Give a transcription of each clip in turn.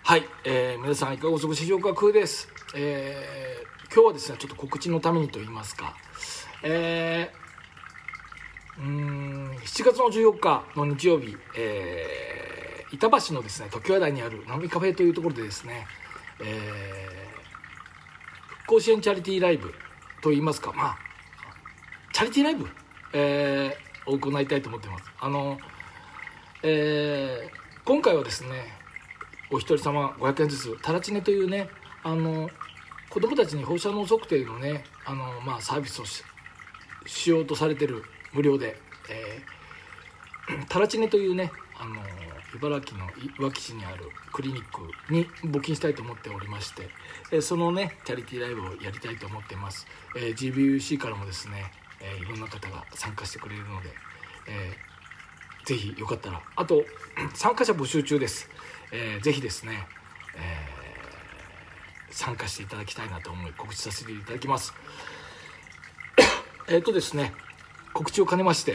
はい、皆さんいかがお過ごしでしょうか。クーです。今日はですねちょっと告知のためにと言いますか、7月の14日の日曜日、板橋のですね常盤台にあるナミカフェというところでですね、復興支援チャリティーライブと言いますか、チャリティーライブ、を行いたいと思っています。今回はですねお一人様500円ずつタラチネというね子どもたちに放射能測定のねサービスを しようとされてる無料で、タラチネというね茨城のいわき市にあるクリニックに募金したいと思っておりまして、そのねチャリティーライブをやりたいと思っています。GBUC からもですね、いろんな方が参加してくれるので、ぜひよかったら、あと参加者募集中です。ぜひですね、参加していただきたいなと思い告知させていただきます。ですね告知を兼ねまして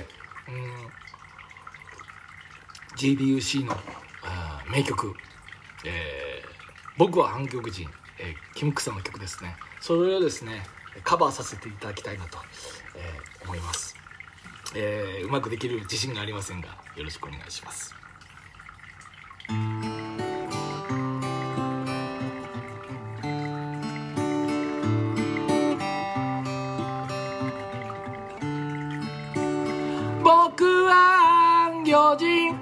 、GBUC の名曲、僕は反曲人、キムクさんの曲ですね。それをですねカバーさせていただきたいなと、思います。うまくできる自信がありませんがよろしくお願いします。僕は暗魚人、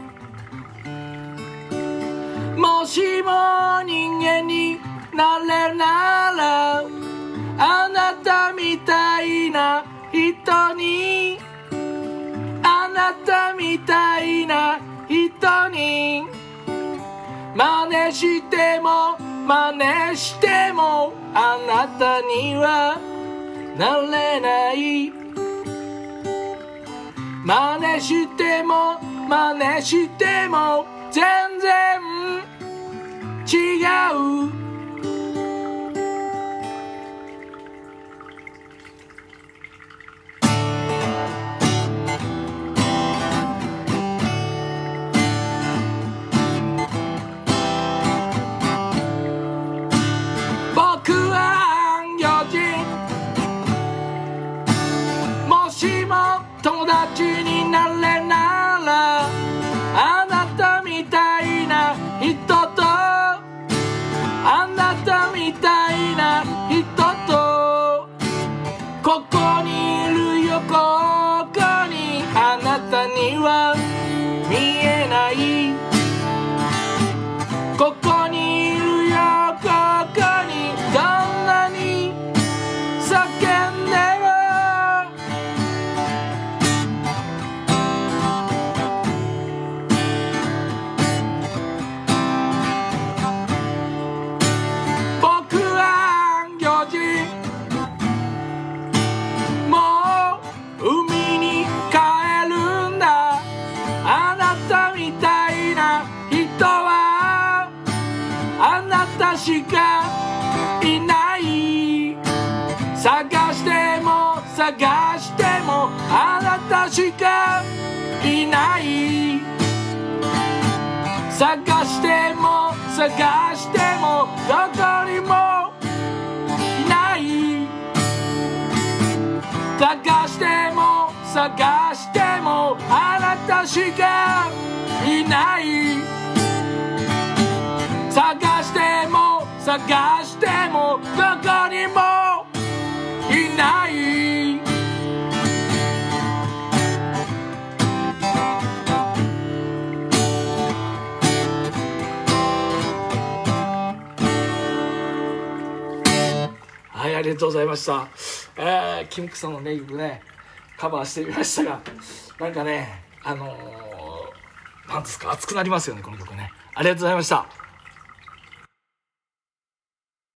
もしも人間になれるならあなたみたいな人に、あなたみたいな人に真似しても真似してもあなたにはなれない。真似しても真似しても全然違う。僕は暗魚人、もしも友達になれならあなたみたいな人と、あなたみたいな人とここにいるよ、ここにあなたには見えない。ここにいるよ、ここにどんなに叫んでも僕は暗魚人、もう海に帰るんだ。あなたみたいな人はあなたしかいない。探しても探してもあなたしかいない。探しても探してもどこにもいない。探しても探してもあなたしかいない。探しても探してもどこにもいない。はい、ありがとうございました。キムクさんの名曲ねカバーしてみましたが、なんかねなんですか熱くなりますよねこの曲ね。ありがとうございました。